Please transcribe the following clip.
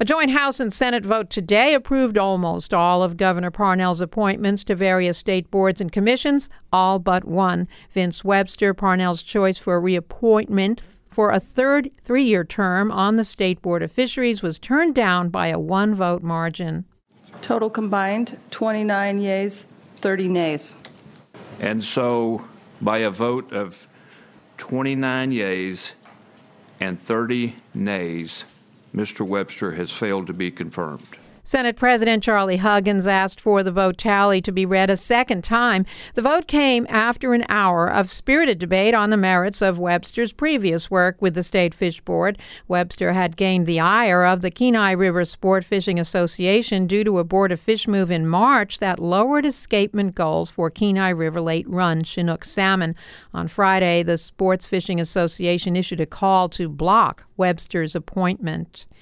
A joint House and Senate vote today approved almost all of Governor Parnell's appointments to various state boards and commissions, all but one. Vince Webster, Parnell's choice for reappointment for a third three-year term on the State Board of Fisheries, was turned down by a one-vote margin. Total combined, 29 yeas, 30 nays. And so, by a vote of 29 yeas and 30 nays, Mr. Webster has failed to be confirmed. Senate President Charlie Huggins asked for the vote tally to be read a second time. The vote came after an hour of spirited debate on the merits of Webster's previous work with the State Fish Board. Webster had gained the ire of the Kenai River Sport Fishing Association due to a Board of Fish move in March that lowered escapement goals for Kenai River late-run Chinook salmon. On Friday, the Sports Fishing Association issued a call to block Webster's appointment.